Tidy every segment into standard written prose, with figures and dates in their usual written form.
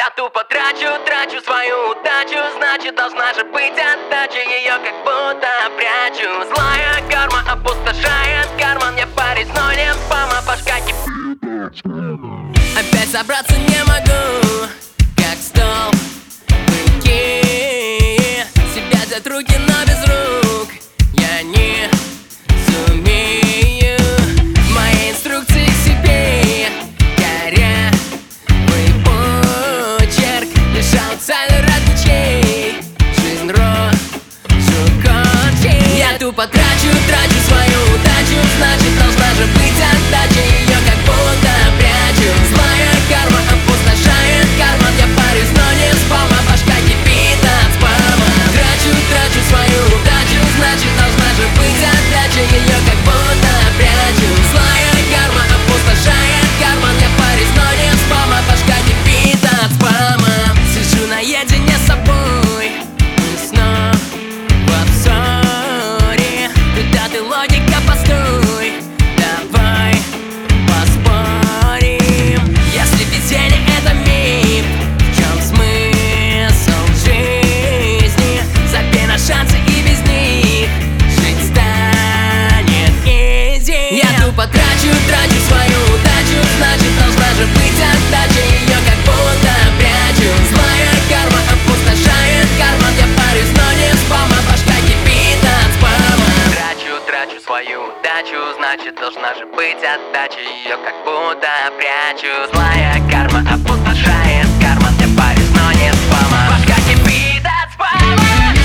Я тупо трачу свою удачу, значит должна же быть отдача, ее как будто прячу. Злая карма опустошает карман, я парюсь, но не спама, башка кипит. Опять собраться не могу, как стол руки. Себя взять руки, но без рук я не сумею. Мои инструкции к себе корявый почерк, лишал цели развлечей, жизнь рожу кончей. Я тупо трачу свою удачу, значит должна же быть отдача, ее как будто прячу. Злая карма опустошает карман, я парюсь, но не спама, башка кипит от спама. Трачу свою удачу, значит должна же быть отдача, ее как будто прячу. Злая карма опустошает карман, я парюсь, но не спама, башка кипит от спама. Сижу наедине с собой, мы снова в ссоре. Куда ты, логика, постой, давай поспорим. Если везение это миф, в чем смысл жизни? Забей на шансы и без них жить станет изи. Я тупо трачу свою удачу, значит должна же быть отдача, ее как будто прячу. Злая карма опустошает карман, я парюсь, но не спама, башка кипит от спама. Трачу свою удачу, значит должна же быть отдача, ее как будто прячу. Злая карма опустошает карман, я парюсь, но не спама, башка кипит от спама.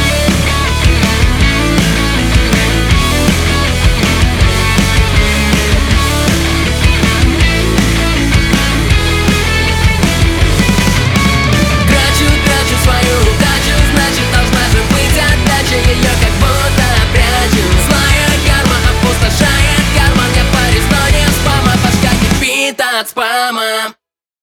Трачу свою удачу, значит должна же быть отдача, ее как будто прячу. Злая карма опустошает карман, я парюсь, но не спама, башка кипит от спама.